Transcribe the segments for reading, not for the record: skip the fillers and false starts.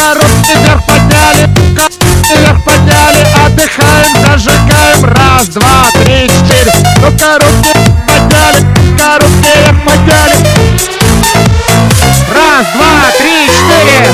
руки вверх подняли, руки вверх подняли, отдыхаем, зажигаем. Раз, два, три, четыре. Ну-ка, руки подняли, руки вверх подняли. Раз, два, три, четыре.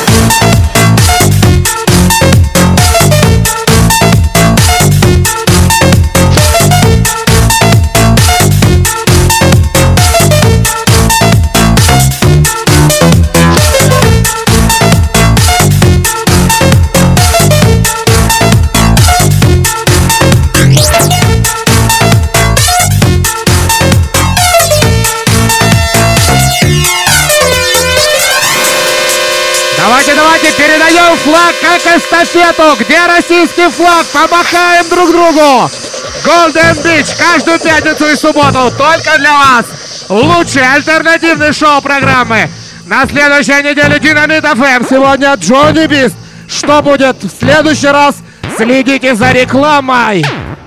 Давайте, передаем флаг как эстафету. Где российский флаг? Помахаем друг другу. Golden Beach каждую пятницу и субботу только для вас. Лучший альтернативный шоу программы. На следующей неделе Динамит ФМ. Сегодня Джонни Бист. Что будет в следующий раз? Следите за рекламой.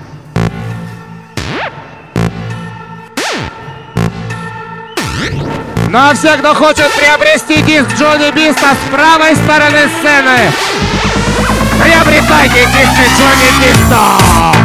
Ну а все, кто хочет приобрести диск Джонни Биста с правой стороны сцены, приобретайте диски Джонни Биста.